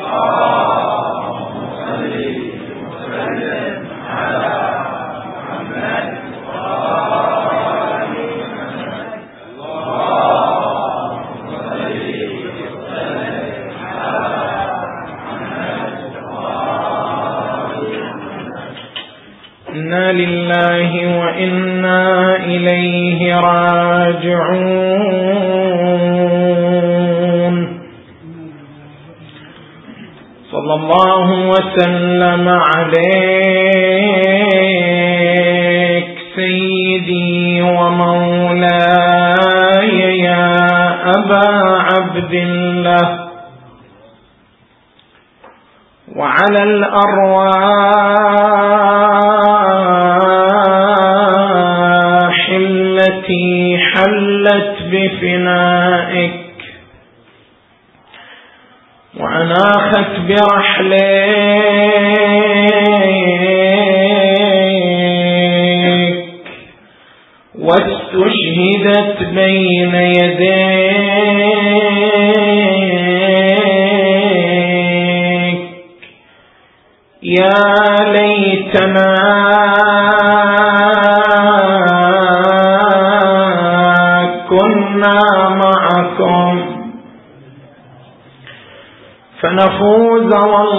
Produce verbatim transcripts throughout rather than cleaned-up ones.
إنا لله وإنا إليه راجعون. صلى الله وسلم عليك سيدي ومولاي يا أبا عبد الله، وعلى الأرواح التي حلت بفنائك وأناخت برحلك واستشهدت بين يديك، يا ليتنا كنا معكم فنفوز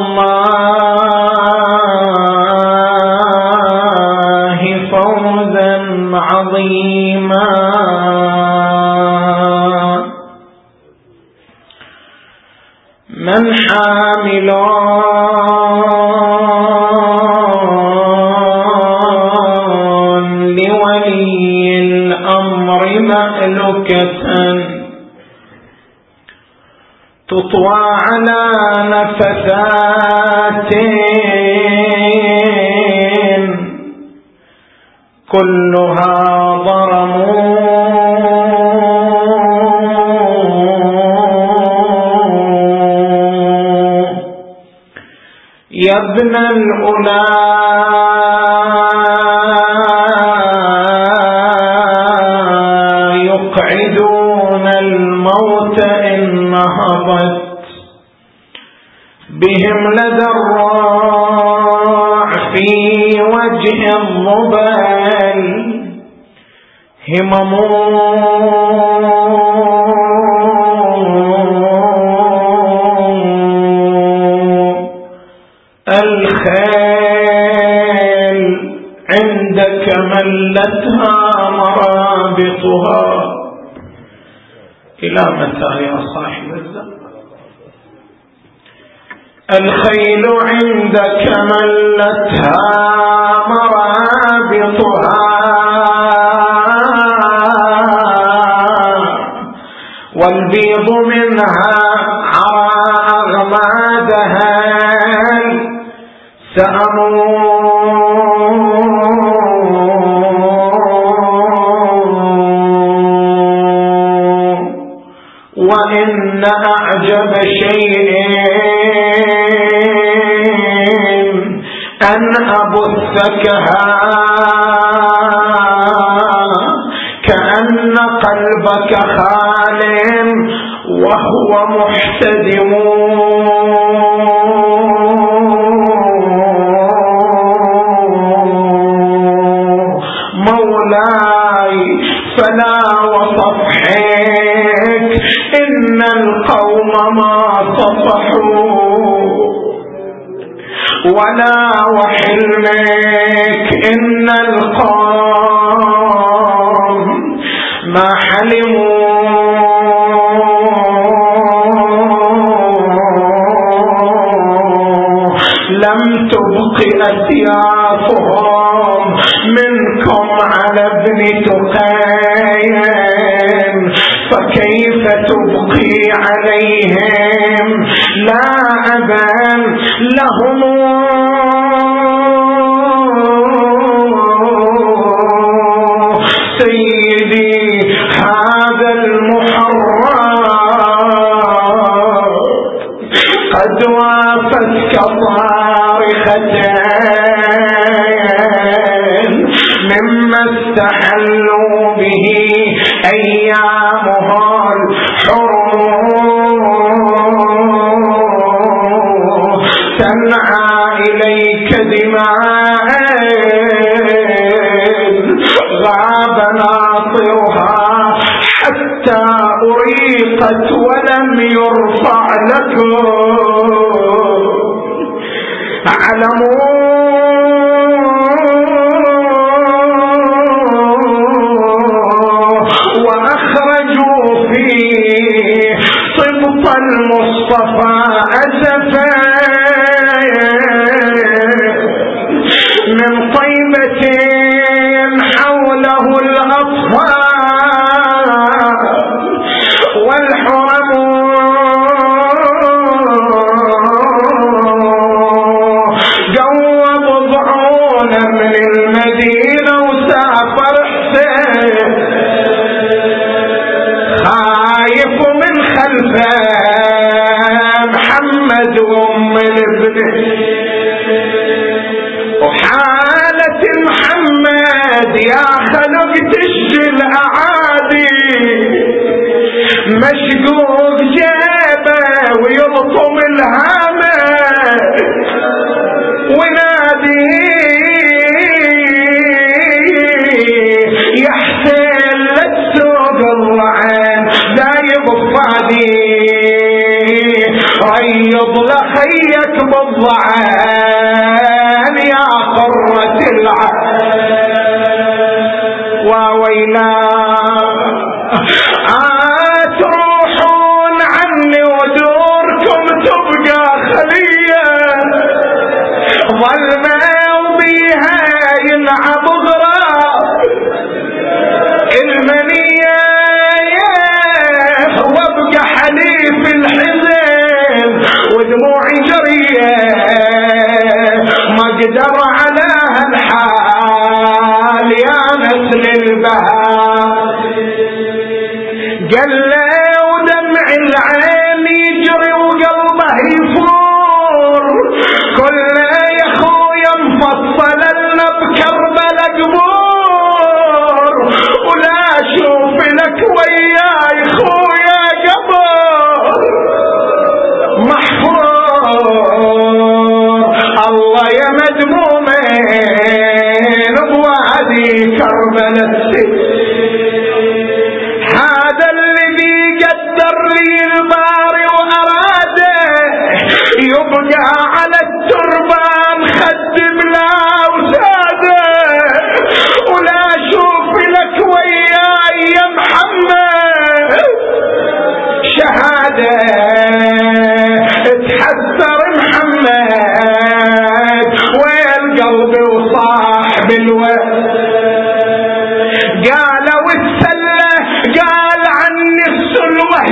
والله فوزا عظيما. من حامل لولي الأمر مألكة تطوى على نفثات كلها ضرم يا ابن الأولى يقعدون الموت إن نهضت بهم لدى الراع في وجه الضبال همم الخيل عندك ملتها مرابطها. إلى متى يا صاحب الزمان؟ الخيل عندك ملتها مرابطها والبيض منها عرى أغمادها سأموت. وإن أعجب شيء أن أبثكها كأن قلبك خال وهو محتدم. مولاي فلا وصفحك إن القوم ما صفحوا ولا وحلمك إن القوم ما حلموا. لم تبق أسيافهم منكم على ابن تقين فكيف تبقي عليهم لا أبا لهم. سيدي هذا المحرم قد وافتك صارخة مما استحلوا به أيامها الحرم. تنعى إليك دماء غاب ناطرها حتى أريقت ولم يرفع لكم علموا وأخرجوا فيه صبط المصطفى أسفا من طيبة حوله الأطفال والحرم جوب ضعونا من المدينة وسافر حسين خايف من خلفه محمد وام الابن وحالة محمد يا خلق تشجي الأعادي مشقوق جيبه ويلطم الهامة ونادي يا حسين لا تسوق الرعين دايب الصادي ريض لخيك بالضعين يا قرة العين وويلا أتروحون عني ودوركم تبقى خلية ظلمة وبيها يلعب غراب المنية وابقى حليف الحزن ودموعي جرية ما قدر على هالحال يا نسل البهاء قال له ودمع العين يجري وقلبه يفور كله يا خويا مفصل لنا بكربلا قبور ولا اشوف لك وياي خويا قبر محفور الله يا مدمومين بوادي كربلا هذا الذي قدر لي الباري وأراده يبقى على التربان خدم لا وساده ولا اشوف لك وياي يا محمد شهاده اتحسر محمد والقلب وصاحب الوقت قالوا السله قال عني السلوه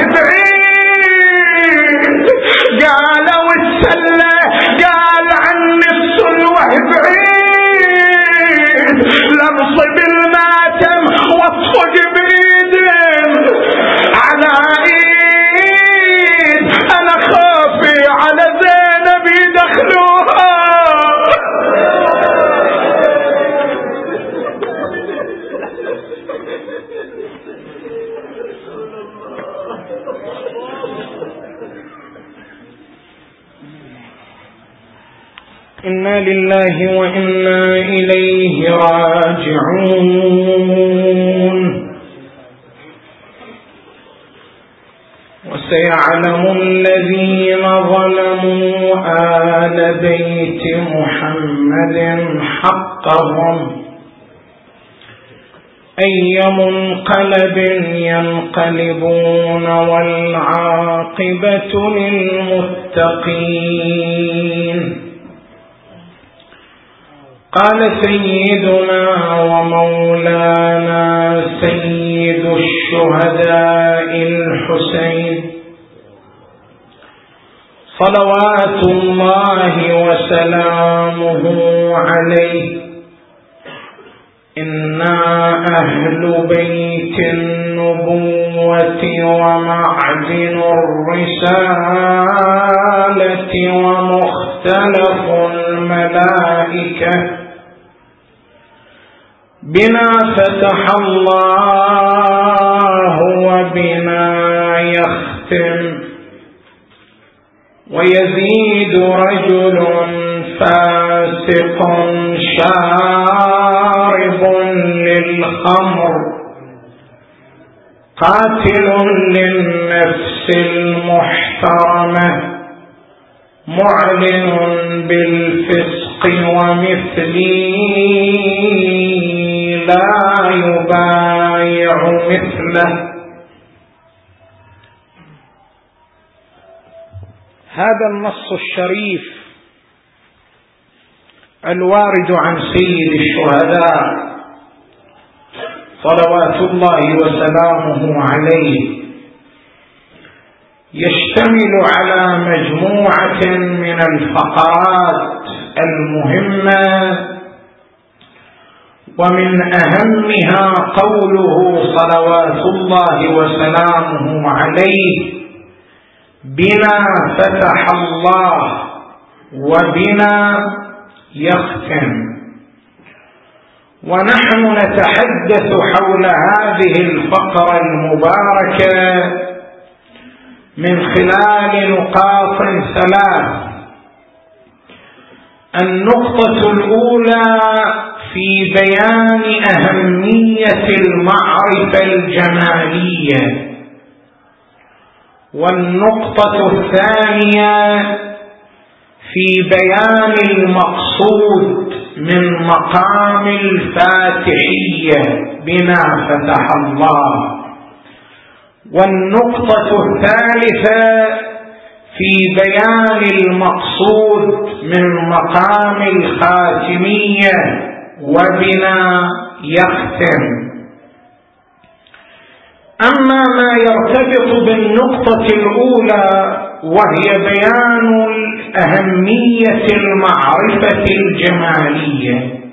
بعيد قالوا السله قال عني السلوه بعيد لنصب الماتم واصفق بايد على ايد انا خافي على زينب يدخلوها إنا لله وإنا إليه راجعون وسيعلم الذين ظلموا آل بيت محمد حقهم أي منقلب ينقلبون والعاقبة للمتقين. قال سيدنا ومولانا سيد الشهداء الحسين صلوات الله وسلامه عليه: إنا أهل بيت النبوة ومعدن الرسالة ومختلف الملائكة بنا فتح الله وبنا يختم ويزيد رجل فاسق شارب للخمر قاتل للنفس المحترمة معلن بالفسق ومثلي لا يبايع مثله. هذا النص الشريف الوارد عن سيد الشهداء صلوات الله وسلامه عليه يشتمل على مجموعة من الفقرات المهمة، ومن أهمها قوله صلوات الله وسلامه عليه: بنا فتح الله وبنا يختم. ونحن نتحدث حول هذه الفقرة المباركة من خلال نقاط ثلاث. النقطة الأولى في بيان أهمية المعرفة الجمالية، والنقطة الثانية في بيان المقصود من مقام الفاتحية بنا فتح الله، والنقطة الثالثة في بيان المقصود من مقام الخاتمية وبنا يختم. أما ما يرتبط بالنقطة الأولى وهي بيان أهمية المعرفة الجمالية،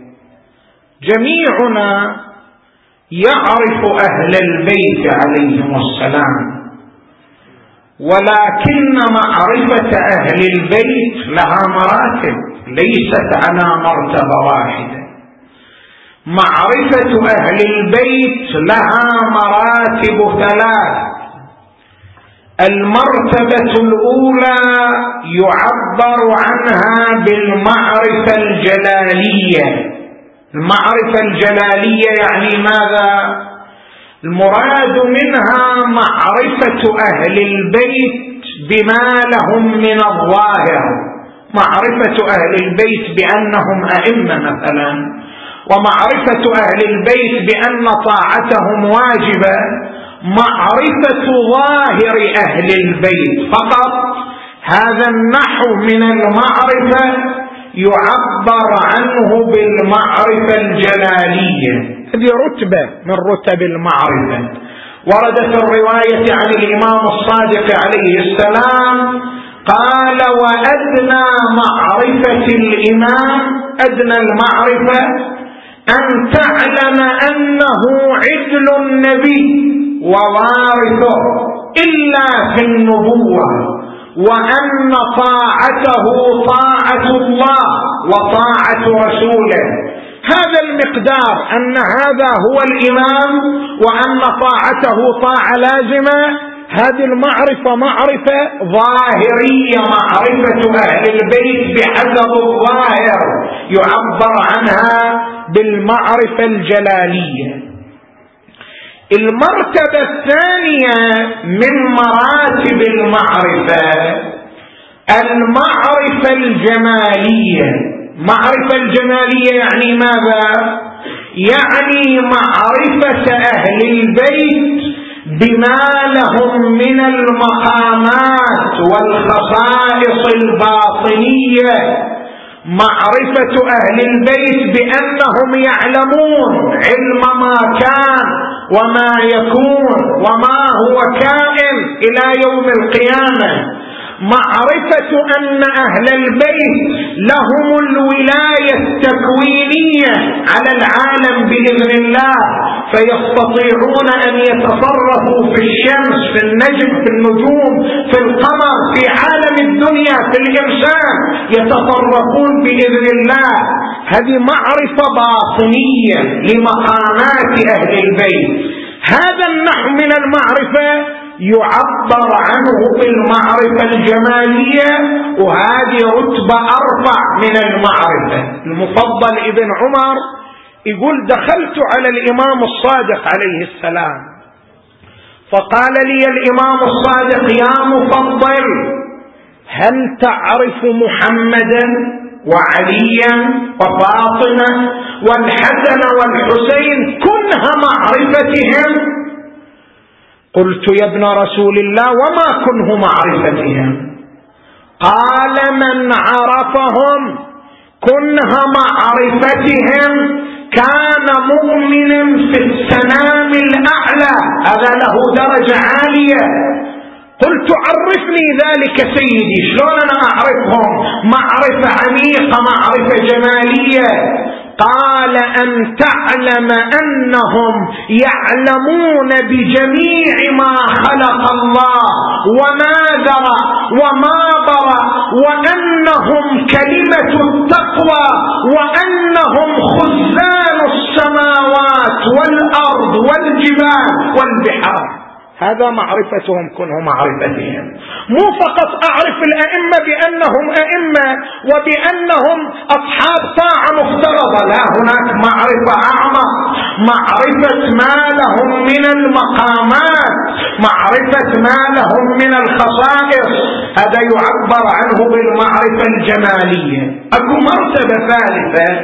جميعنا يعرف أهل البيت عليهم السلام، ولكن معرفة أهل البيت لها مراتب ليست على مرتبة واحدة. معرفة أهل البيت لها مراتب ثلاث. المرتبة الأولى يعبر عنها بالمعرفة الجلالية. المعرفة الجلالية يعني ماذا؟ المراد منها معرفة أهل البيت بما لهم من الظاهر، معرفة أهل البيت بأنهم أئمة مثلا، ومعرفة أهل البيت بأن طاعتهم واجبة، معرفة ظاهر أهل البيت فقط. هذا النحو من المعرفة يعبر عنه بالمعرفة الجلالية، هذه رتبة من رتب المعرفة. ورد في الرواية عن الإمام الصادق عليه السلام قال: وأدنى معرفة الإمام، أدنى المعرفة أن تعلم أنه عدل النبي ووارثه إلا في النبوة، وأن طاعته طاعة الله وطاعة رسوله. هذا المقدار، أن هذا هو الإمام وأن طاعته طاعة لازمة، هذه المعرفة معرفة ظاهرية، معرفة أهل البيت بحسب الظاهر يعبر عنها بالمعرفة الجلالية. المرتبة الثانية من مراتب المعرفة المعرفة الجمالية. معرفة الجمالية يعني ماذا؟ يعني معرفة أهل البيت بما لهم من المقامات والخصائص الباطنية، معرفة أهل البيت بأنهم يعلمون علم ما كان وما يكون وما هو كائن إلى يوم القيامة، معرفة أن أهل البيت لهم الولاية التكوينية على العالم بإذن الله، فيستطيعون أن يتصرفوا في الشمس، في النجم، في النجوم، في القمر، في عالم الدنيا، في الإنسان، يتصرفون بإذن الله. هذه معرفة باطنية لمقامات أهل البيت. هذا النحو من المعرفة يعبر عنه بالمعرفة الجمالية، وهذه رتبة أرفع من المعرفة. المفضل ابن عمر يقول: دخلت على الإمام الصادق عليه السلام فقال لي الإمام الصادق: يا مفضل، هل تعرف محمدا وعليا وفاطمة والحسن والحسين كنه معرفتهم؟ قلت: يا ابن رسول الله، وما كنه معرفتهم؟ قال: من عرفهم كنه معرفتهم كان مؤمنا في السنام الأعلى، هذا له درجة عالية. قلت: عرفني ذلك سيدي، شلون أنا أعرفهم معرفة عميقة معرفة جمالية؟ قال: أن تعلم أنهم يعلمون بجميع ما خلق الله وما ذرى وما برى، وأنهم كلمة التقوى، وأنهم خزان السماوات والأرض والجبال والبحار. هذا معرفتهم كنه معرفتهم. مو فقط أعرف الأئمة بأنهم أئمة وبأنهم أصحاب طاعة مفترضة، لا، هناك معرفة أعمق، معرفة ما لهم من المقامات، معرفة ما لهم من الخصائص، هذا يعبر عنه بالمعرفة الجمالية. أكو مرتبة ثالثة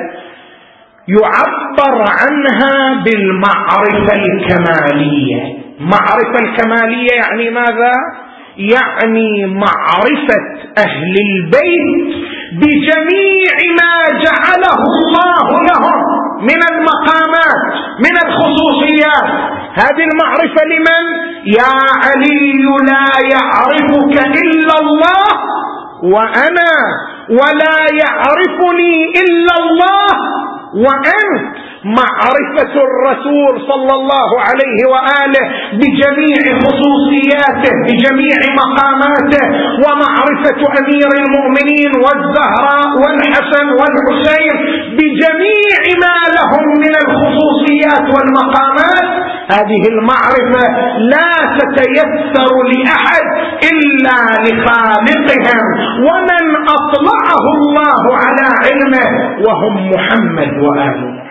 يعبر عنها بالمعرفة الكمالية. معرفة الكمالية يعني ماذا؟ يعني معرفة أهل البيت بجميع ما جعله الله لهم من المقامات من الخصوصيات. هذه المعرفة لمن؟ يا علي لا يعرفك إلا الله وأنا، ولا يعرفني إلا الله وأنت. معرفة الرسول صلى الله عليه وآله بجميع خصوصياته بجميع مقاماته، ومعرفة أمير المؤمنين والزهراء والحسن والحسين بجميع ما لهم من الخصوصيات والمقامات. هذه المعرفة لا تتيسر لأحد إلا لخالقهم، ومن أطلعه الله على علمه وهم محمد وآله.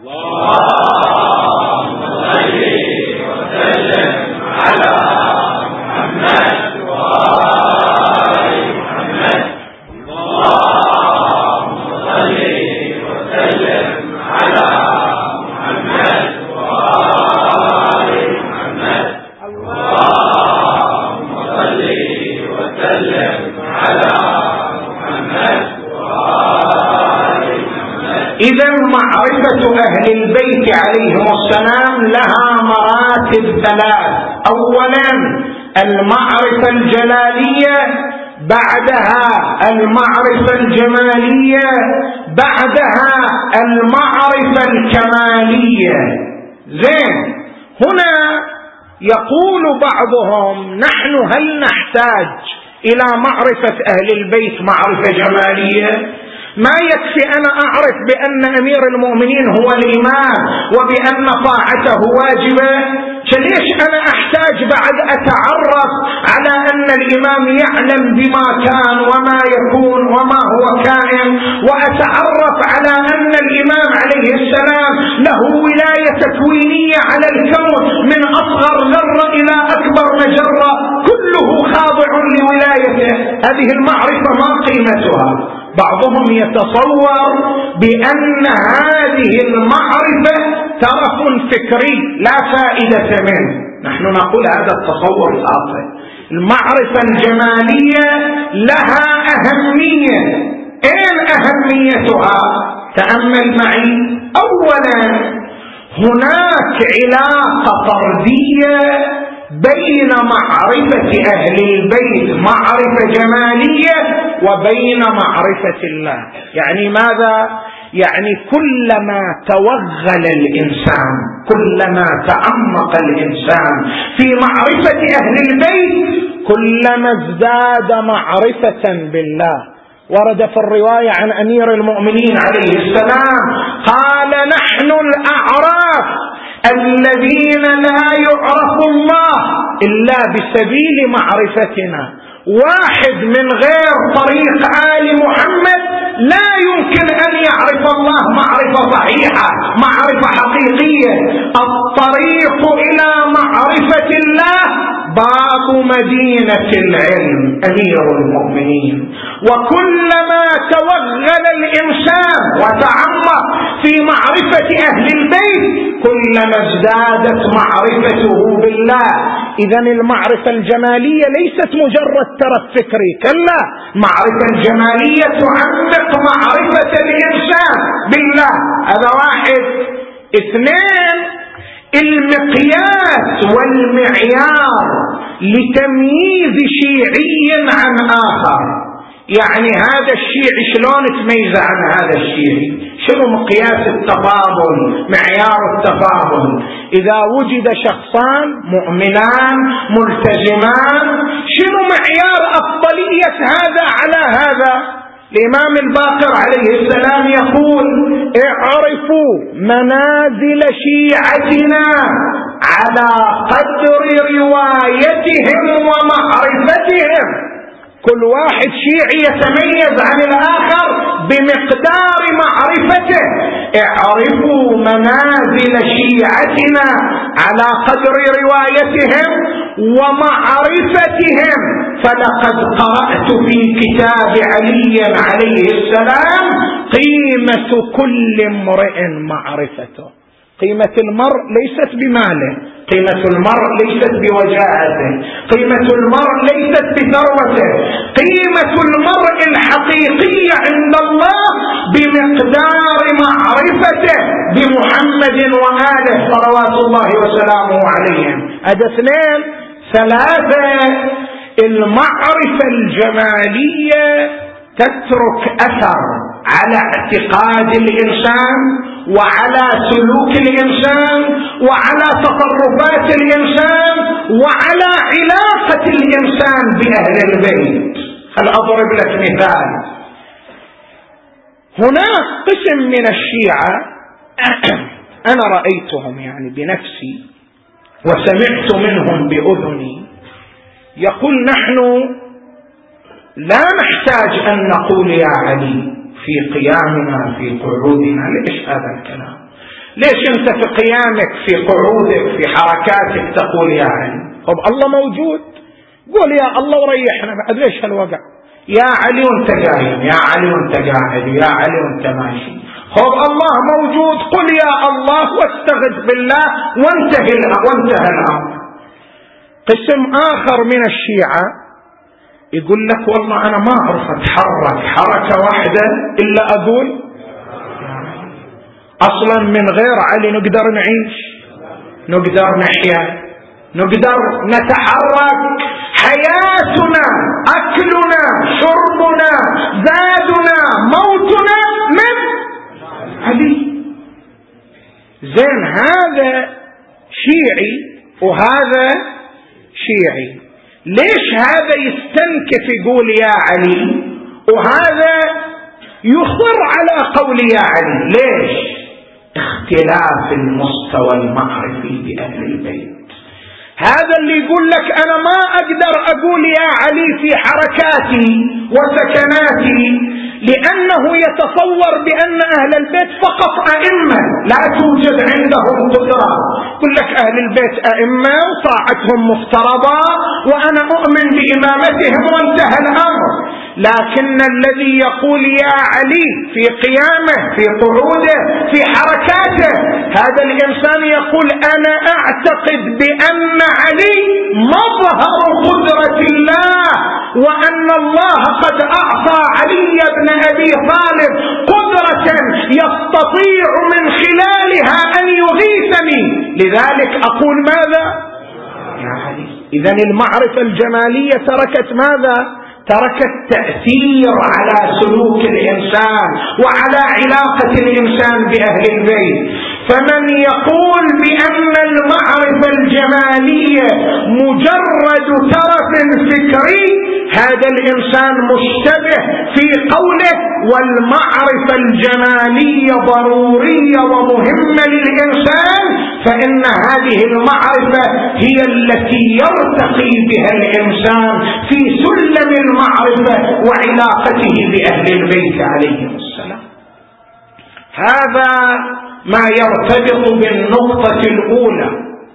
اللهم صل وسلم على محمد وآل محمد. اللهم صل وسلم على محمد وآل محمد. اللهم صل وسلم على محمد وآل محمد. إذا معرفة أهل البيت عليهم السلام لها مراتب ثلاث: أولا المعرفة الجلالية، بعدها المعرفة الجمالية، بعدها المعرفة الكمالية. زين، هنا يقول بعضهم: نحن هل نحتاج إلى معرفة أهل البيت معرفة جمالية؟ ما يكفي أنا أعرف بأن أمير المؤمنين هو الإمام وبأن طاعته واجبة؟ فليش أنا أحتاج بعد أتعرف على أن الإمام يعلم بما كان وما يكون وما هو كائن، وأتعرف على أن الإمام عليه السلام له ولاية تكوينية على الكون من أصغر ذرة إلى أكبر مجرة كله خاضع لولايته؟ هذه المعرفة ما قيمتها؟ بعضهم يتصور بأن هذه المعرفة ترف فكري لا فائدة منه. نحن نقول هذا التصور خاطئ. المعرفة الجمالية لها أهمية. أين أهميتها؟ تأمل معي. أولا، هناك علاقة طردية بين معرفة أهل البيت معرفة جمالية وبين معرفة الله. يعني ماذا؟ يعني كلما توغل الإنسان، كلما تعمق الإنسان في معرفة أهل البيت، كلما ازداد معرفة بالله. ورد في الرواية عن أمير المؤمنين عليه السلام قال: نحن الأعراف الذين لا يعرف الله إلا بسبيل معرفتنا. واحد من غير طريق آل محمد لا يمكن أن يعرف الله معرفة صحيحة، معرفة حقيقية. الطريق إلى معرفة الله باب مدينة العلم أمير المؤمنين. وكلما توغل الإنسان وتعمق في معرفة أهل البيت كلما ازدادت معرفته بالله. إذن المعرفة الجمالية ليست مجرد ترف فكري، كلا، معرفة الجمالية تعمق معرفة الإنسان بالله. هذا واحد. اثنين، المقياس والمعيار لتمييز شيعي عن آخر. يعني هذا الشيعي شلون تميز عن هذا الشيعي؟ شنو مقياس التفاضل، معيار التفاضل؟ إذا وجد شخصان مؤمنان ملتزمان شنو معيار أفضلية هذا على هذا؟ الإمام الباقر عليه السلام يقول: اعرفوا منازل شيعتنا على قدر روايتهم ومعرفتهم. كل واحد شيعي يتميز عن الآخر بمقدار معرفته. اعرفوا منازل شيعتنا على قدر روايتهم ومعرفتهم. فلقد قرأت في كتاب علي عليه السلام: قيمة كل امرئ معرفته. قيمة المرء ليست بماله، قيمة المرء ليست بوجاهته، قيمة المرء ليست بثروته، قيمة المرء الحقيقية عند الله بمقدار معرفته بمحمد وآله صلوات الله وسلامه عليهم. هذا اثنين. ثلاثة، المعرفة الجمالية تترك أثر على اعتقاد الإنسان وعلى سلوك الإنسان وعلى تصرفات الإنسان وعلى علاقة الإنسان بأهل البيت. هل أضرب لك مثال؟ هناك قسم من الشيعة أنا رأيتهم يعني بنفسي وسمعت منهم بأذني يقول: نحن لا نحتاج أن نقول يا علي في قيامنا في قعودنا. ليش هذا الكلام؟ ليش أنت في قيامك في قعودك في حركاتك تقول يا علي؟ طب الله موجود، قول يا الله وريحنا بعد. ليش هالوقع؟ يا علي وانت قايم، يا علي وانت قاعد، يا علي وانت ماشي. خب الله موجود، قل يا الله واستغث بالله وانتهي وانتهى الأمر. قسم آخر من الشيعة يقول لك: والله أنا ما أعرف أتحرك حركة واحدة إلا أقول أصلا من غير علي نقدر نعيش، نقدر نحيا، نقدر نتحرك. حياتنا، أكلنا، شربنا، زادنا، موتنا من علي. زين، هذا شيعي وهذا شيعي. ليش هذا يستنكف يقول يا علي وهذا يصر على قول يا علي؟ ليش؟ اختلاف المستوى المعرفي بأهل البيت. هذا اللي يقول لك أنا ما أقدر أقول يا علي في حركاتي وسكناتي لأنه يتصور بأن أهل البيت فقط أئمة لا توجد عندهم قدرة. يقول لك أهل البيت أئمة وطاعتهم مفترضة وأنا أؤمن بإمامتهم وانتهى الأمر. لكن الذي يقول يا علي في قيامه في قعوده في حركاته هذا الإنسان يقول أنا أعتقد بأن علي مظهر قدرة الله وأن الله قد أعطى علي بن أبي طالب قدرة يستطيع من خلالها أن يغيثني. لذلك أقول ماذا؟ يا علي. إذن المعرفة الجمالية تركت ماذا؟ تركت تأثير على سلوك الإنسان وعلى علاقة الإنسان بأهل البيت. فمن يقول بأن المعرفة الجمالية مجرد ترف فكري هذا الإنسان مشتبه في قوله والمعرفة الجمالية ضرورية ومهمة للإنسان، فإن هذه المعرفة هي التي يرتقي بها الإنسان في سلم المعرفة وعلاقته بأهل البيت عليهم السلام. هذا ما يرتبط بالنقطة الأولى.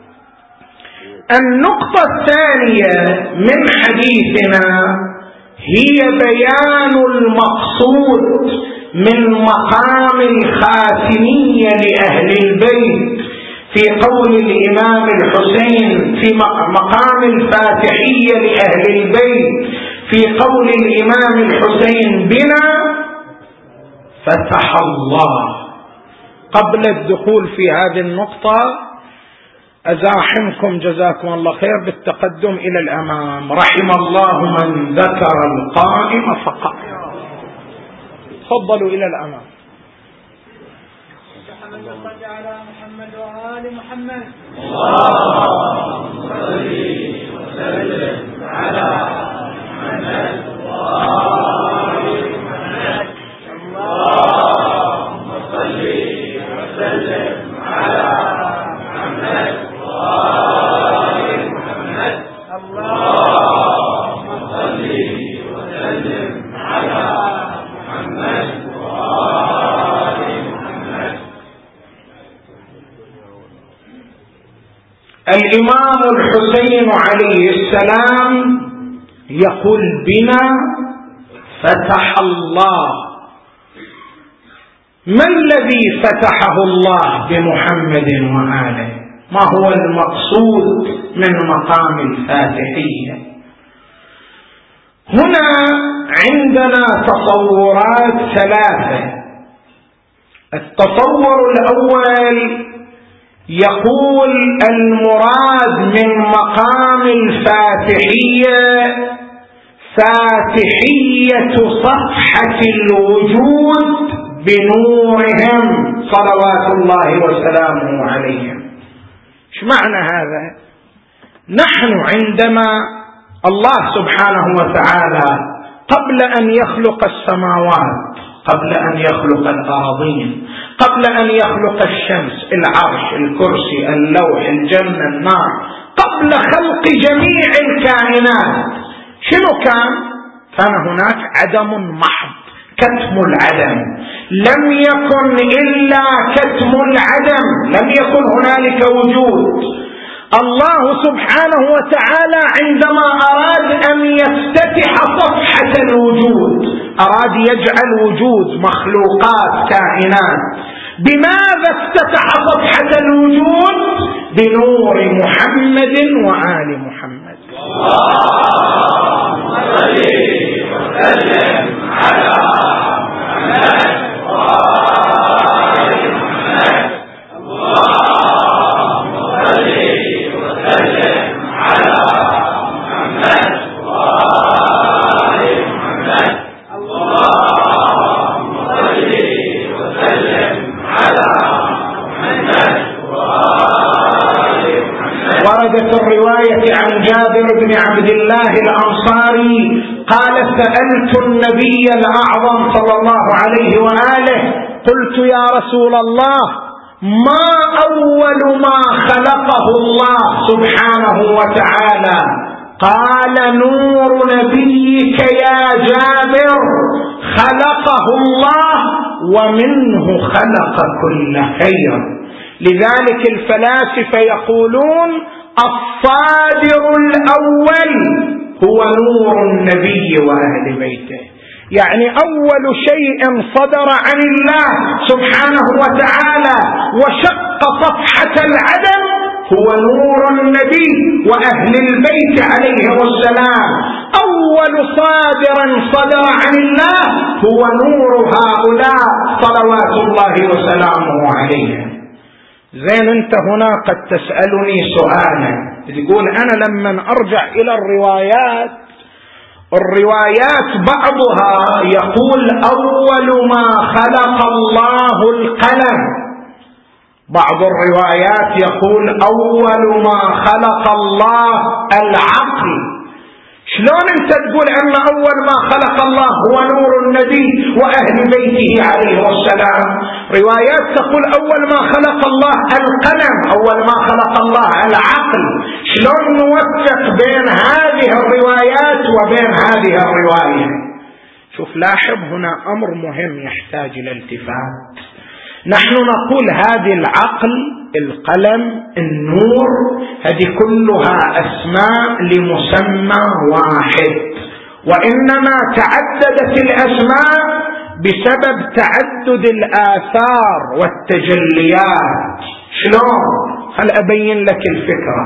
النقطة الثانية من حديثنا هي بيان المقصود من مقام الخاتمية لأهل البيت في قول الإمام الحسين، في مقام الفاتحية لأهل البيت في قول الإمام الحسين بنا فتح الله. قبل الدخول في هذه النقطة أزاحمكم جزاكم الله خير بالتقدم إلى الأمام. رحم الله من ذكر القائم فقط. تفضلوا إلى الأمام. صل على محمد وآل محمد. اللهم صل وسلم على محمد وآل محمد. اللهم صل وسلم على محمد وآل محمد. اللهم صل وسلم على محمد وآل محمد. الإمام الحسين عليه السلام يقول بنا فتح الله. ما الذي فتحه الله بمحمد وآله؟ ما هو المقصود من مقام الفاتحية؟ هنا عندنا تصورات ثلاثة. التصور الأول يقول المراد من مقام الفاتحية فاتحية صفحة الوجود بنورهم صلوات الله وسلامه عليهم. ايش معنى هذا؟ نحن عندما الله سبحانه وتعالى قبل أن يخلق السماوات، قبل أن يخلق الأراضين، قبل أن يخلق الشمس، العرش، الكرسي، اللوح، الجنة، النار، قبل خلق جميع الكائنات شنو كان؟ كان هناك عدم محض، كتم العدم، لم يكن إلا كتم العدم، لم يكن هنالك وجود. الله سبحانه وتعالى عندما أراد أن يفتتح صفحة الوجود، أراد يجعل وجود مخلوقات كائنات، بماذا افتتح صفحة الوجود؟ بنور محمد وآل محمد. اللهم صل وسلم على محمد وآل محمد. اللهم صل وسلم على محمد وآل محمد. اللهم صل وسلم على محمد وآل محمد. وردت الرواية عن جابر بن عبد الله الأنصاري قال سألت النبي الأعظم صلى الله عليه وآله قلت يا رسول الله ما أول ما خلقه الله سبحانه وتعالى؟ قال نور نبيك يا جابر خلقه الله ومنه خلق كل خير. لذلك الفلاسفة يقولون الصادر الأول هو نور النبي وأهل بيته، يعني أول شيء صدر عن الله سبحانه وتعالى وشق صفحة العدم هو نور النبي وأهل البيت عليهم السلام. أول صادر صدر عن الله هو نور هؤلاء صلوات الله وسلامه عليهم. زين انت هنا قد تسألني سؤالا، تقول انا لما ارجع الى الروايات، الروايات بعضها يقول اول ما خلق الله القلم، بعض الروايات يقول اول ما خلق الله العقل. شلون انت تقول ان اول ما خلق الله هو نور النبي واهل بيته عليه السلام؟ روايات تقول اول ما خلق الله القلم، اول ما خلق الله العقل. شلون نوفق بين هذه الروايات وبين هذه الرواية؟ شوف لاحظ هنا امر مهم يحتاج الى التفات. نحن نقول هذه العقل، القلم، النور، هذه كلها اسماء لمسمى واحد، وانما تعددت الاسماء بسبب تعدد الاثار والتجليات. شلون؟ خل ابين لك الفكرة.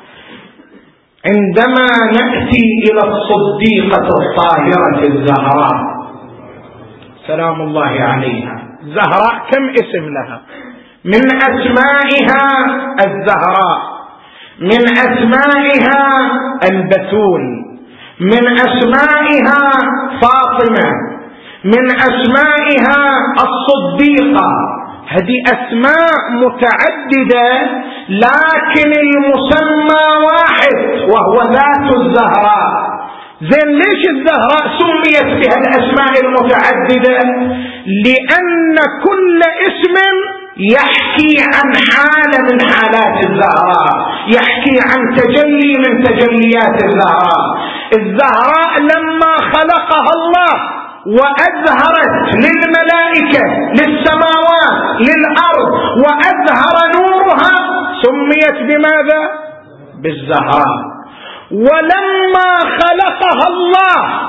عندما نأتي الى الصديقة الطاهرة الزهراء سلام الله عليها، الزهراء كم اسم لها؟ من اسمائها الزهراء، من اسمائها البتول، من اسمائها فاطمة، من اسمائها الصديقة. هذه اسماء متعددة لكن المسمى واحد وهو ذات الزهراء. زين ليش الزهراء سميت بها الاسماء المتعددة؟ لان كل اسم يحكي عن حالة من حالات الزهراء، يحكي عن تجلي من تجليات الزهراء. الزهراء لما خلقها الله وأظهرت للملائكة، للسماوات، للأرض، وأظهر نورها سميت بماذا؟ بالزهراء. ولما خلقها الله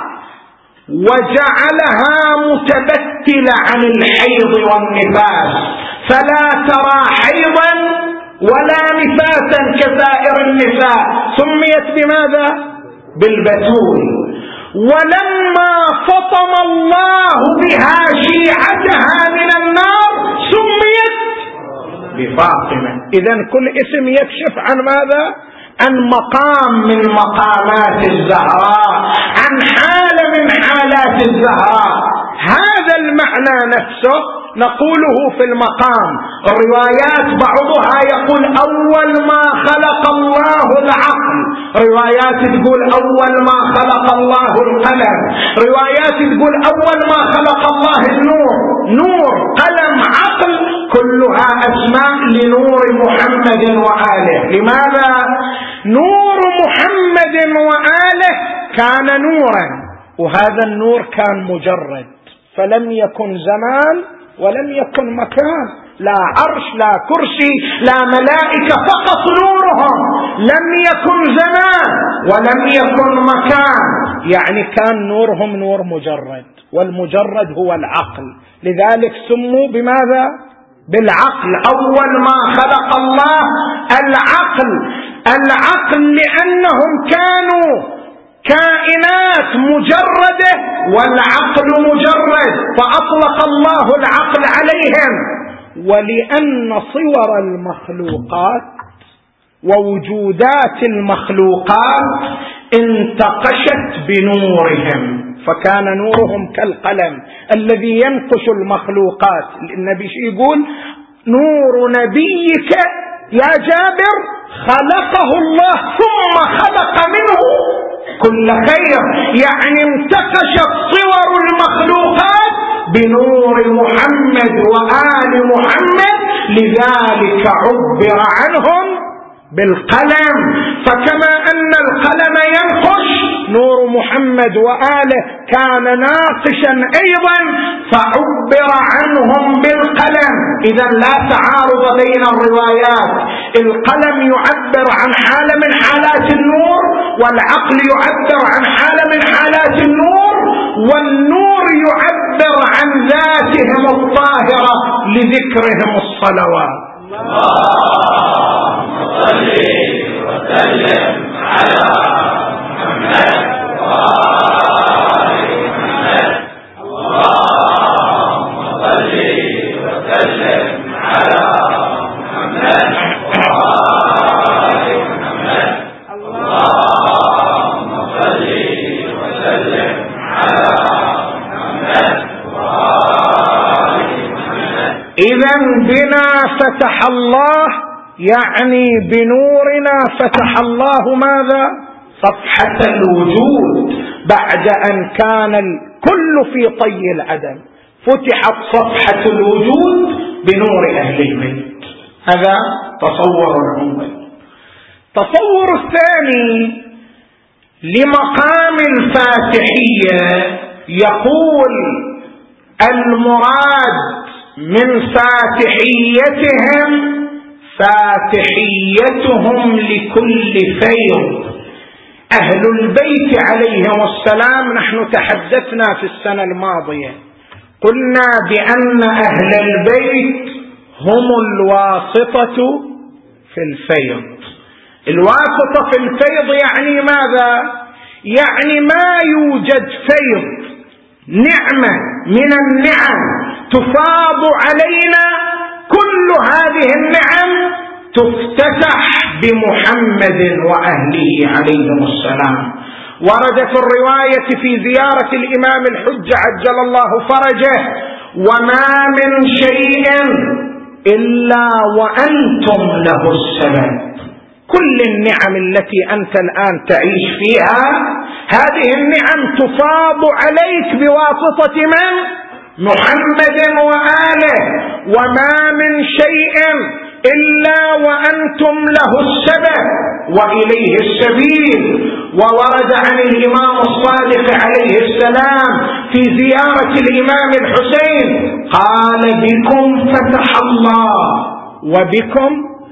وجعلها متبتلة عن الحيض والنفاس، فلا ترى حيضا ولا نفاسا كسائر النساء، سميت بماذا؟ بالبتول. ولما فطم الله بها شيعتها من النار سميت بفاطمة. إذن كل اسم يكشف عن ماذا؟ عن مقام من مقامات الزهراء، عن حالة من حالات الزهراء. هذا المعنى نفسه نقوله في المقام. الروايات بعضها يقول أول ما خلق الله العقل، روايات تقول أول ما خلق الله القلم، روايات تقول أول ما خلق الله النور. نور، قلم، عقل، كلها أسماء لنور محمد وآله. لماذا؟ نور محمد وآله كان نورا، وهذا النور كان مجرد، فلم يكن زمان ولم يكن مكان، لا عرش لا كرسي لا ملائكة، فقط نورهم. لم يكن زمان ولم يكن مكان، يعني كان نورهم نور مجرد، والمجرد هو العقل. لذلك سموا بماذا؟ بالعقل. أول ما خلق الله العقل. العقل لأنهم كانوا كائنات مجردة والعقل مجرد، فأطلق الله العقل عليهم. ولأن صور المخلوقات ووجودات المخلوقات انتقشت بنورهم، فكان نورهم كالقلم الذي ينقش المخلوقات. النبي يقول نور نبيك يا جابر خلقه الله ثم خلق منه كل خير، يعني انتقشت صور المخلوقات بنور محمد وآل محمد، لذلك عبر عنهم بالقلم. فكما أن القلم ينقش، نور محمد وآله كان ناقشا أيضا فعبر عنهم بالقلم. إذا لا تعارض بين الروايات. القلم يعبر عن حالة من حالات النور، والعقل يعبر عن حالة من حالات النور، والنور يعبر عن ذاتهم الطاهرة لذكرهم الصلوات. اللهم صل وسلم على محمد وآل محمد. اللهم صل وسلم على محمد وآل محمد. اللهم صل وسلم على محمد وآل محمد. إذا بنا فتح الله، يعني بنورنا فتح الله ماذا؟ صفحة الوجود بعد أن كان الكل في طي العدم، فتحت صفحة الوجود بنور أهل البيت. هذا تصور الأول. تصور الثاني لمقام الفاتحية، يقول المراد من فاتحيتهم فاتحيتهم لكل فيض. أهل البيت عليهم السلام، نحن تحدثنا في السنة الماضية قلنا بأن أهل البيت هم الواسطة في الفيض. الواسطة في الفيض يعني ماذا؟ يعني ما يوجد فيض، نعمة من النعم تفاض علينا، كل هذه النعم تفتتح بمحمد وأهله عليهم السلام. ورد في الرواية في زيارة الإمام الحجة عجل الله فرجه: وما من شيء إلا وأنتم له السبب. كل النعم التي أنت الآن تعيش فيها، هذه النعم تفاض عليك بواسطة من؟ محمد وآله. وما من شيء إلا وأنتم له السبب وإليه السبيل. وورد عن الإمام الصادق عليه السلام في زيارة الإمام الحسين قال: بكم فتح الله وبكم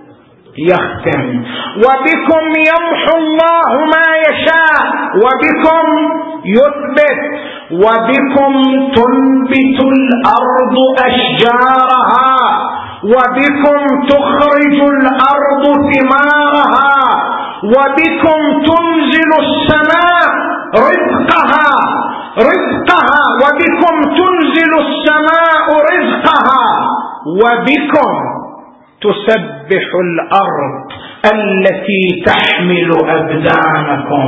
يختم، وبكم يمحو الله ما يشاء وبكم يثبت، وبكم تنبت الأرض أشجارها، وبكم تخرج الأرض ثمارها، وبكم تنزل السماء رزقها رزقها وبكم تنزل السماء رزقها، وبكم تسبح الأرض التي تحمل أبدانكم،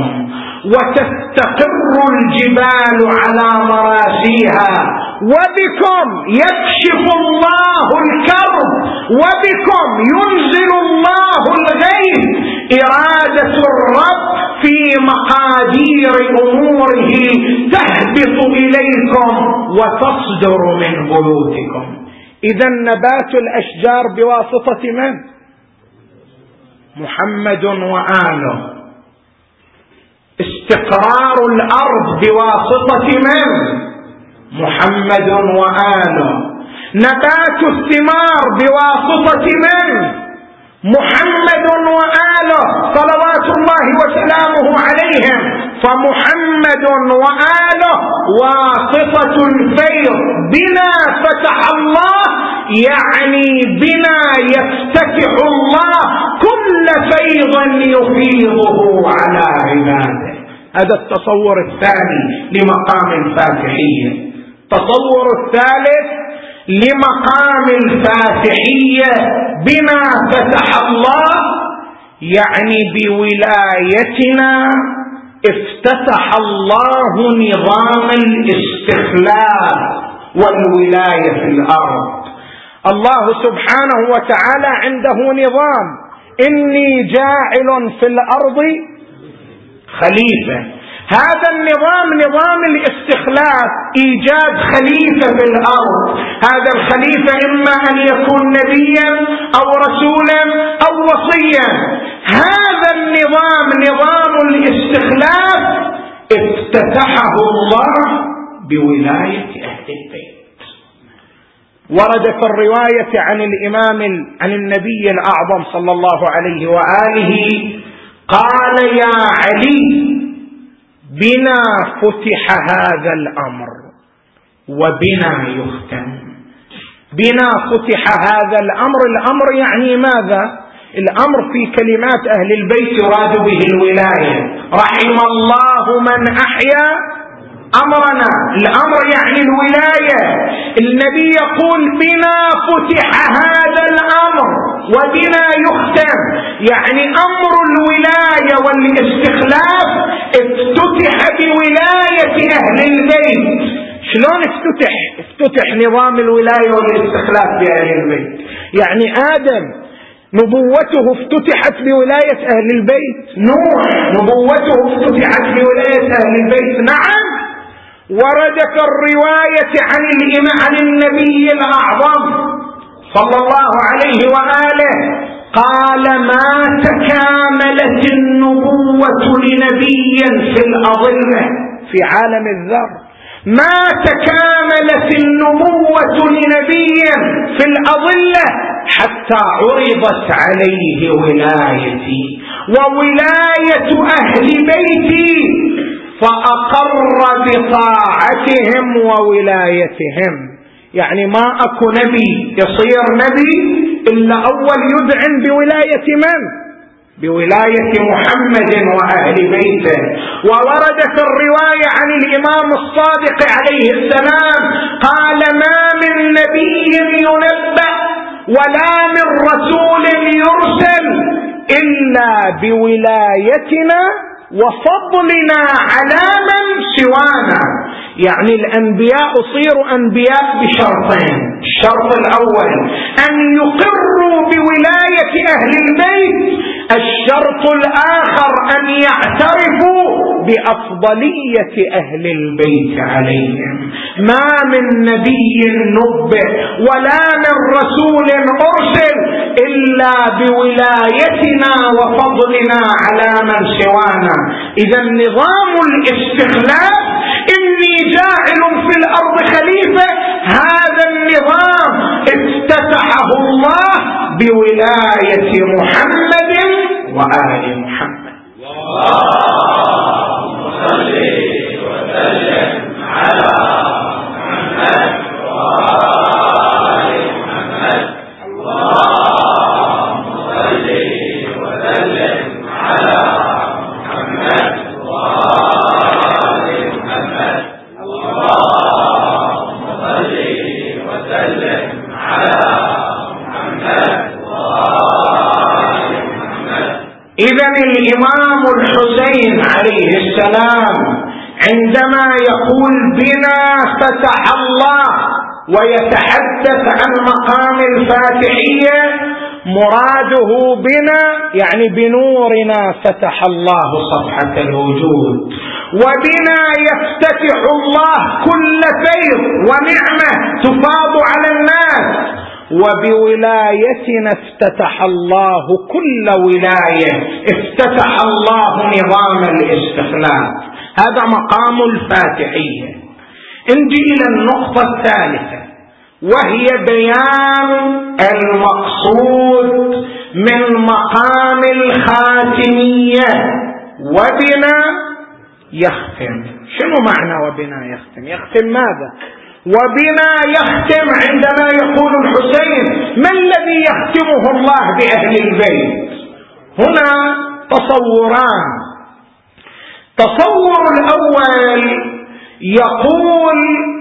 وتستقر الجبال على مراسيها، وبكم يكشف الله الكرب، وبكم ينزل الله الغيث. إرادة الرب في مقادير أموره تهبط إليكم وتصدر من بيوتكم. إذا نبات الأشجار بواسطة من؟ محمد وآله. استقرار الأرض بواسطة من؟ محمد وآله. نبات الثمار بواسطة من؟ محمد وآله صلوات الله وسلامه عليهم. فمحمد وآله واسطة الفيض. بنا فتح الله، يعني بنا يفتتح الله كل فيض يفيضه على عباده. هذا التصور الثاني لمقام الفاتحية. التصور الثالث لمقام الفاتحية بما فتح الله، يعني بولايتنا افتتح الله نظام الاستخلاف والولاية في الأرض. الله سبحانه وتعالى عنده نظام: إني جاعل في الأرض خليفة. هذا النظام نظام الاستخلاف، إيجاد خليفة في الأرض. هذا الخليفة إما أن يكون نبيا أو رسولا أو وصيا. هذا النظام نظام الاستخلاف افتتحه الله بولاية أهل البيت. ورد في الرواية عن الإمام عن النبي الأعظم صلى الله عليه وآله قال: يا علي، بنا فتح هذا الأمر وبنا يختم. بنا فتح هذا الأمر. الأمر يعني ماذا؟ الأمر في كلمات أهل البيت يراد به الولاية. رحم الله من أحيا أمرنا. الأمر يعني الولاية. النبي يقول: بنا فتح هذا الأمر وبنا يختم، يعني أمر الولاية والاستخلاف افتتح بولاية أهل البيت. شلون افتتح؟ افتتح نظام الولاية والاستخلاف بأهل البيت. يعني آدم نبوته افتتحت بولاية أهل البيت. نوح نبوته افتتحت بولاية أهل البيت. نعم، وردت الرواية عن الإمام عن النبي الأعظم صلى الله عليه وآله قال: ما تكاملت النبوة لنبي في الأضلة في عالم الذر، ما تكاملت النبوة لنبي في الأضلة حتى عرضت عليه ولايتي وولاية أهل بيتي فأقر بطاعتهم وولايتهم. يعني ما أكو نبي يصير نبي إلا أول يدعن بولاية من؟ بولاية محمد وأهل بيته. ووردت الرواية عن الإمام الصادق عليه السلام قال: ما من نبي ينبأ ولا من رسول يرسل إلا بولايتنا وفضلنا على من سوانا. يعني الأنبياء صيروا أنبياء بشرطين: الشرط الأول أن يقروا بولاية أهل البيت، الشرط الآخر أن يعترفوا بأفضلية أهل البيت عليهم. ما من نبي نبئ ولا من رسول أرسل إلا بولايتنا وفضلنا على من سوانا. إذا نظام الاستخلاف، إني جاعل في الأرض خليفة، هذا النظام افتتحه الله بولاية محمد وآل محمد. اللهم صل وسلم على محمد وآل محمد. اللهم صل وسلم على محمد وآل محمد. اللهم صل وسلم على محمد وآل محمد. إذن الإمام الحسين عليه السلام عندما يقول بنا فتح الله ويتحدث عن مقام الفاتحية، مراده بنا يعني بنورنا فتح الله صفحة الوجود، وبنا يفتتح الله كل خير ونعمة تفاض على الناس، وبولايتنا افتتح الله كل ولاية، افتتح الله نظام الاستخلاف. هذا مقام الفاتحية. نجي إلى النقطة الثالثة، وهي بيان المقصود من مقام الخاتمية. وبنا يختم. شنو معنى وبنا يختم؟ يختم ماذا؟ وبنا يختم عندما يقول الحسين: ما الذي يختمه الله بأهل البيت؟ هنا تصوران. تصور الأول يقول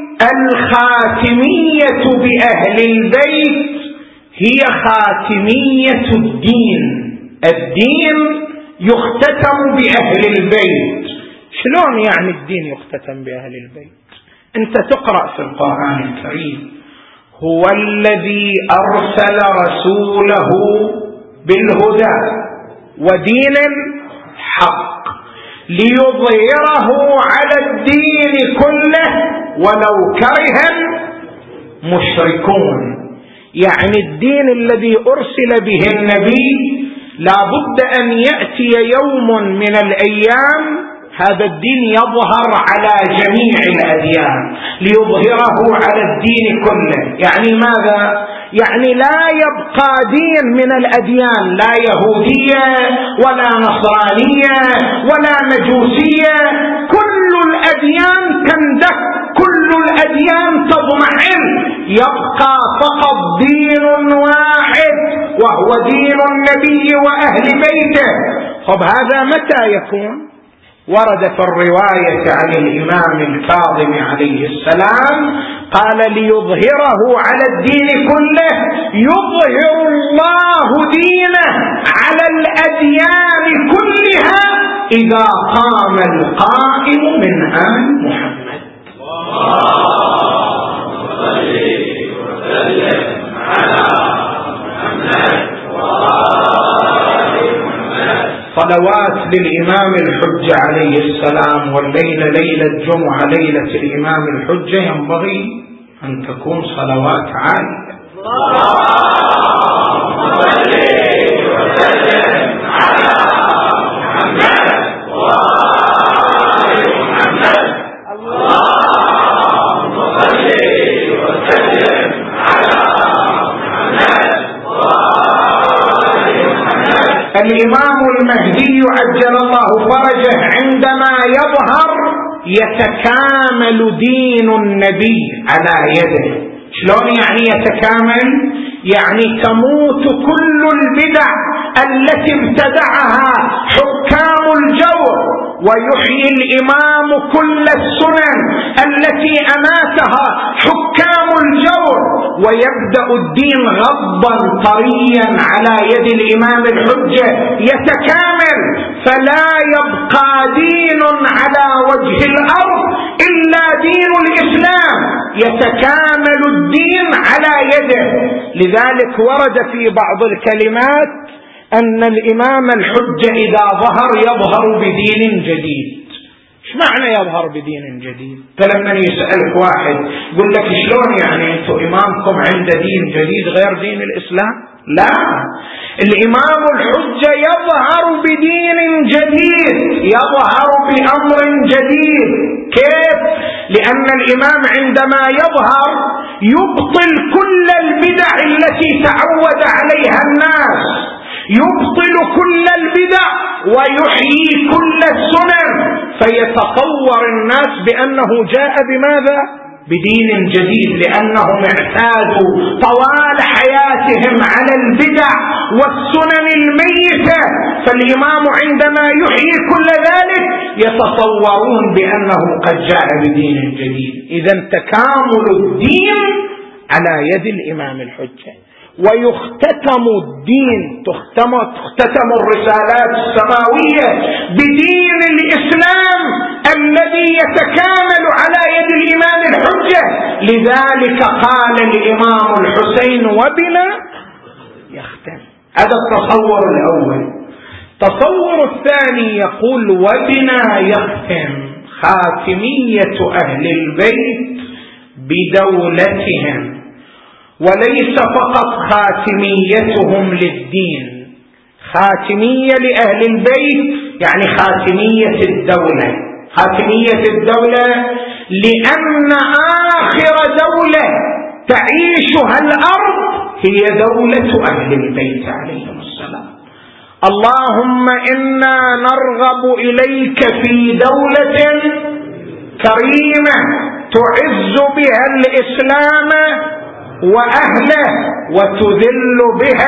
الخاتمية بأهل البيت هي خاتمية الدين، الدين يختتم بأهل البيت. شلون يعني الدين يختتم بأهل البيت؟ أنت تقرأ في القرآن الكريم: هو الذي أرسل رسوله بالهدى ودين الحق ليظهره على الدين كله ولو كره المشركون. يعني الدين الذي أرسل به النبي لا بد أن يأتي يوم من الأيام هذا الدين يظهر على جميع الأديان، ليظهره على الدين كله. يعني ماذا؟ يعني لا يبقى دين من الأديان، لا يهودية ولا نصرانية ولا مجوسية، كل الأديان تندك، كل الأديان تضمحل، يبقى فقط دين واحد وهو دين النبي وأهل بيته. طب هذا متى يكون؟ ورد في الرواية عن الإمام الكاظم عليه السلام قال: ليظهره على الدين كله، يظهر الله دينه على الأديان كلها إذا قام القائم من آل محمد. اللهم صل وسلم على محمد وآل صلوات للإمام الحجة عليه السلام، والليلة ليلة جمعة ليلة الإمام الحجة ينبغي أن تكون صلوات عالية. اللهم صل وسلم على محمد وآل محمد. اللهم صل وسلم على محمد وآل محمد. الإمام المهدي عجل الله فرجه عندما يظهر يتكامل دين النبي على يده. شلون يعني يتكامل؟ يعني تموت كل البدع التي ابتدعها حكام الجور، ويحيي الإمام كل السنن التي أماتها حكام الجور، ويبدأ الدين غضا طريا على يد الإمام الحجة يتكامل، فلا يبقى دين على وجه الأرض إلا دين الإسلام، يتكامل الدين على يده. لذلك ورد في بعض الكلمات أن الإمام الحجة إذا ظهر يظهر بدين جديد. ايش معنى يظهر بدين جديد؟ فلما يسألك واحد يقول لك شلون يعني انتم إمامكم عنده دين جديد غير دين الإسلام؟ لا، الإمام الحجة يظهر بدين جديد، يظهر بأمر جديد. كيف؟ لأن الإمام عندما يظهر يبطل كل البدع التي تعود عليها الناس، يبطل كل البدع ويحيي كل السنن، فيتصور الناس بأنه جاء بماذا؟ بدين جديد، لأنهم اعتادوا طوال حياتهم على البدع والسنن الميتة، فالإمام عندما يحيي كل ذلك يتصورون بأنه قد جاء بدين جديد. إذن تكامل الدين على يد الإمام الحجة، ويختتم الدين، تختم, تختتم الرسالات السماوية بدين الإسلام الذي يتكامل على يد الإمام الحجة. لذلك قال الإمام الحسين وبنا يختم. هذا التصور الأول. التصور الثاني يقول وبنا يختم خاتمية أهل البيت بدولتهم، وليس فقط خاتميتهم للدين، خاتمية لأهل البيت يعني خاتمية الدولة. خاتمية الدولة لأن آخر دولة تعيشها الأرض هي دولة أهل البيت عليهم السلام. اللهم إنا نرغب إليك في دولة كريمة تعز بها الإسلام وأهله وتذل بها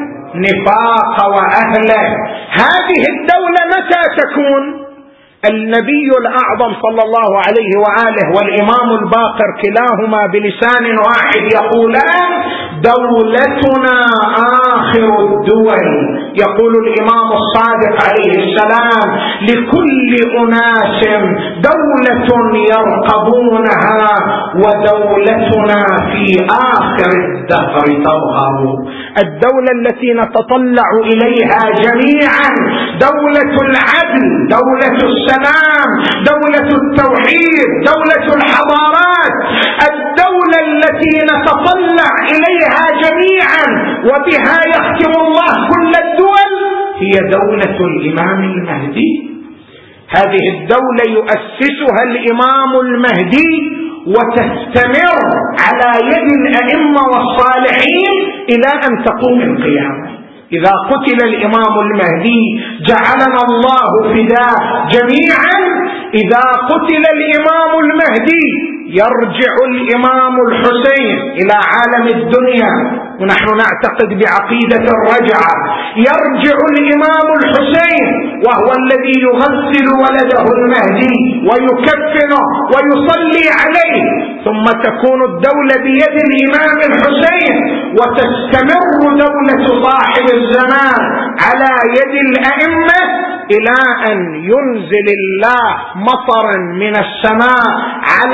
النفاق وأهله. هذه الدولة متى تكون؟ النبي الأعظم صلى الله عليه وآله والإمام الباقر كلاهما بلسان واحد يقولان دولتنا آخر الدول. يقول الإمام الصادق عليه السلام لكل أناس دولة يرقبونها ودولتنا في آخر الدهر تظهر. الدولة التي نتطلع إليها جميعا دولة العدل، دولة السلام، دولة التوحيد، دولة الحضارات، الدولة التي نتطلع إليها جميعا وبها يختم الله كل الدول هي دولة الإمام المهدي. هذه الدولة يؤسسها الإمام المهدي وتستمر على يد الأئمة والصالحين إلى أن تقوم القيامة. إذا قتل الإمام المهدي جعلنا الله فداه جميعا. إذا قتل الإمام المهدي يرجع الإمام الحسين إلى عالم الدنيا، ونحن نعتقد بعقيدة الرجعة. يرجع الإمام الحسين وهو الذي يغسل ولده المهدي ويكفنه ويصلي عليه، ثم تكون الدولة بيد الإمام الحسين وتستمر دولة صاحب الزمان على يد الأئمة إلى أن ينزل الله مطرا من السماء على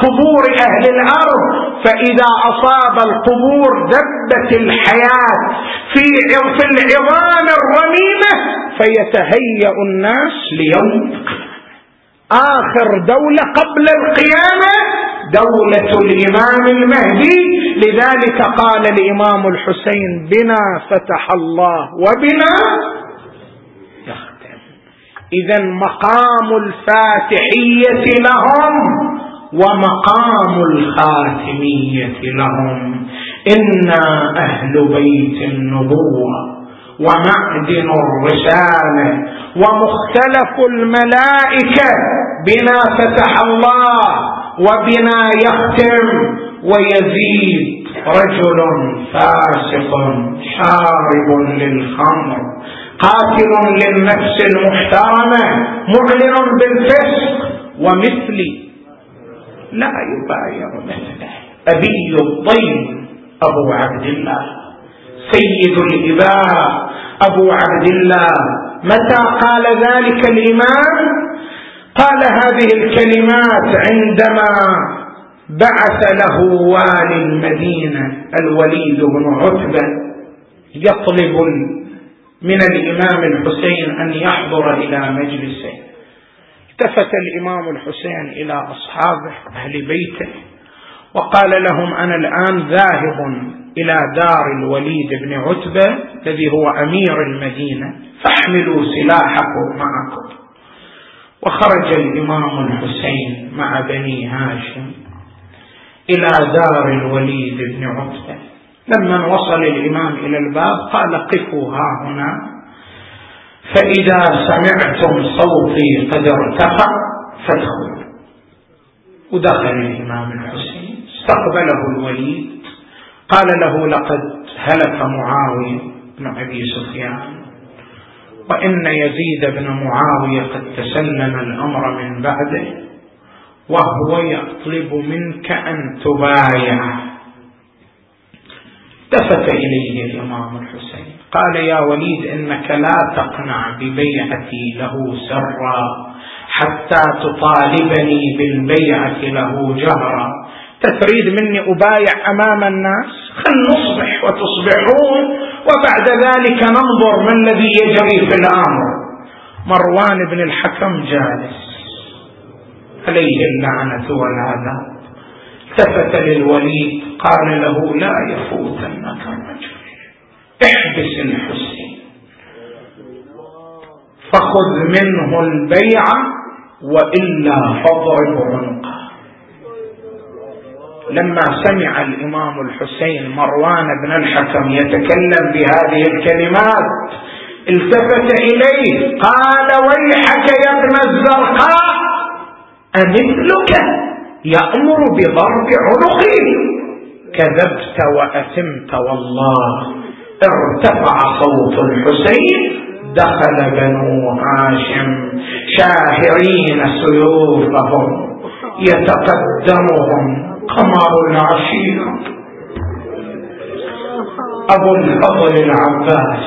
قبور أهل الأرض، فإذا أصاب القبور دبت الحياة في العظام الرميمة فيتهيأ الناس ليوم القيامة. آخر دولة قبل القيامة دولة الإمام المهدي. لذلك قال الإمام الحسين: بنا فتح الله وبنا يختم. إذن مقام الفاتحية لهم ومقام الخاتمية لهم. إنا أهل بيت النبوة ومعدن الرسالة ومختلف الملائكة. بنا فتح الله وبنا يختم. ويزيد رجل فاسق شارب للخمر قاتل للنفس المحترمة معلن بالفسق ومثلي لا يبايع مثله. أبي الطيب أبو عبد الله سيد الإباء أبو عبد الله. متى قال ذلك الإمام؟ قال هذه الكلمات عندما بعث له والي المدينة الوليد بن عتبة يطلب من الإمام الحسين أن يحضر إلى مجلسه. التفت الإمام الحسين إلى أصحابه أهل بيته وقال لهم: أنا الآن ذاهب إلى دار الوليد بن عتبة الذي هو أمير المدينة، فاحملوا سلاحكم معكم. وخرج الإمام الحسين مع بني هاشم إلى دار الوليد بن عتبة. لما وصل الإمام إلى الباب قال: قفوا ها هنا، فإذا سمعتم صوتي قد ارتفع فادخلوا. ودخل الإمام الحسين استقبله الوليد قال له: لقد هلك معاوية بن أبي سفيان، وإن يزيد بن معاوية قد تسلم الأمر من بعده، وهو يطلب منك أن تبايع. التفت إليه الإمام الحسين قال: يا وليد، إنك لا تقنع ببيعتي له سرا حتى تطالبني بالبيعة له جهرا. تريد مني أبايع أمام الناس؟ خل نصبح وتصبحون وبعد ذلك ننظر ما الذي يجري في الأمر. مروان بن الحكم جالس عليه اللعنة والعذاب، التفت للوليد قال له: لا يفوتنك الرجل، احبس الحسين فخذ منه البيعة وإلا فاضرب عنقه. لما سمع الإمام الحسين مروان بن الحكم يتكلم بهذه الكلمات التفت إليه قال: ويحك يا ابن الزرقاء، أمثلك يأمر بضرب عنقه؟ كذبت وأثمت والله. ارتفع صوت الحسين، دخل بنو هاشم شاهرين سيوفهم يتقدمهم قمر العشيرة أبو الفضل العباس.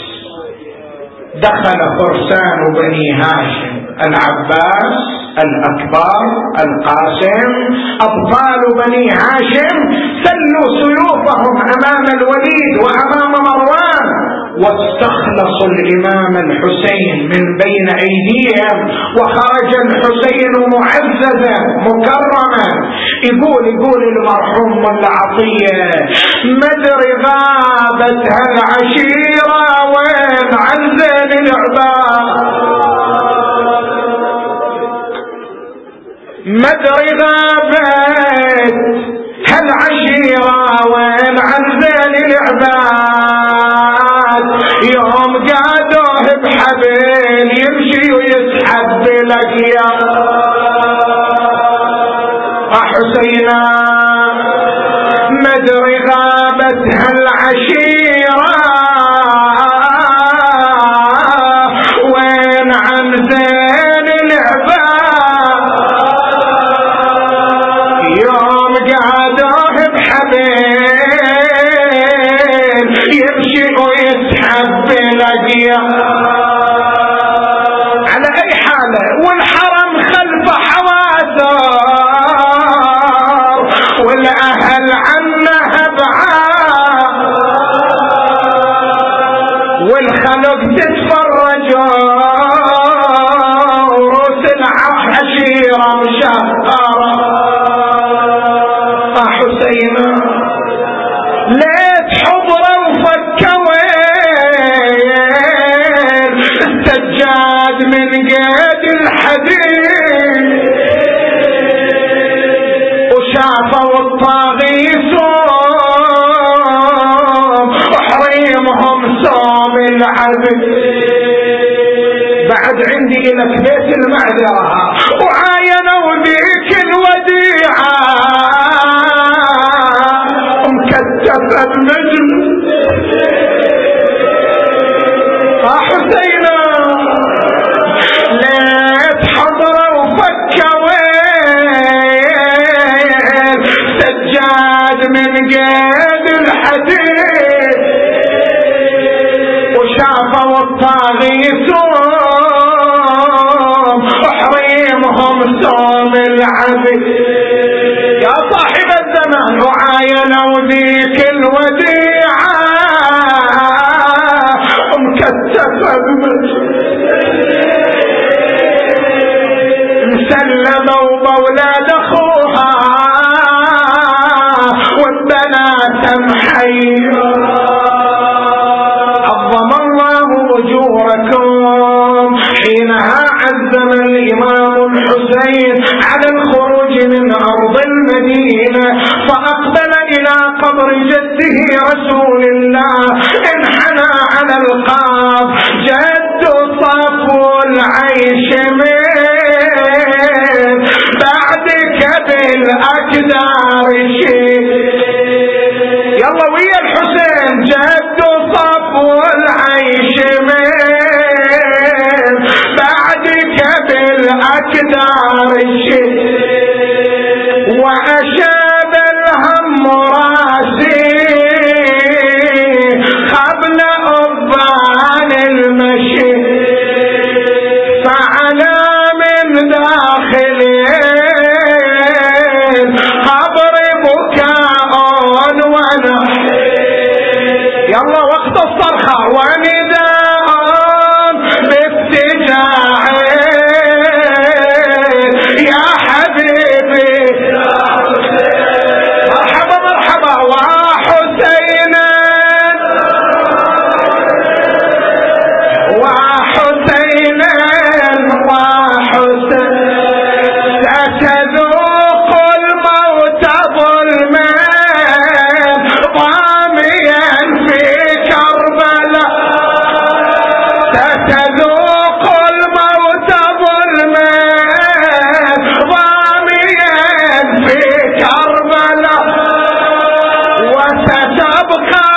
دخل فرسان بني هاشم العباس الأكبر القاسم أبطال بني هاشم سلوا سيوفهم أمام الوليد وأمام مروان، واستخلصوا الإمام الحسين من بين أيديهم، وخرج الحسين معززا مكرما. يقول يقول المرحوم ملا عطية: مدري غابت هالعشيرة وين عن زين العباد، مدري غابت هالعشيرة وين عن زين العباد. يوم قادوه بحبل يمشي ويسحب بلقيا. حسينا مدري غابت هالعشيرة وين عن زين العباد. يوم قادوه بحبل يمشي ويسحب بلقيا. على أي حالة والحرم خلف حواسه تعالوا تتفرجوا روس العشيرة مشهرة حسين ليت حضرا وفكوين السجاد من قيد الحديد وشافوا الطاغي صوم وحريمهم صوم العبد. بعد عندي لك بيت المعذرة وعاينوا ذيك الوديعة مكتفة بمجل حسينا ليت حضروا وفكوين سجاد من قيد الحديد وشافوا الطاغي صوم وحريمهم صوم العبد. يا صاحب الزمان وعاينوا ذيك الوديعة مكتفة بمجد مسلموا بولاد اخوها والبنات محيرة. عظم الله اجوركم حينها عزم الامام الحسين على الخروج من ارض المدينة فاقبل الى قبر جده رسول الله انحنى على القاب جد صفو العيش من بعدك بالاكدار شيء. يلا ويا الحسين جد صفو العيش من بعدك بالاكدار شيء واشاب الهم راسي قبل أبان المشي فعلى من داخلين قبر بكاء ونحي. يلا وقت الصرخة ونداء باتجاه يا حبيبي مرحبا مرحبا وحسينا وحسينا وحسين ستذوق الموت ظلما ضاميا في كربلاء ستذوق الموت ظلما ضاميا في كربلاء وستبقى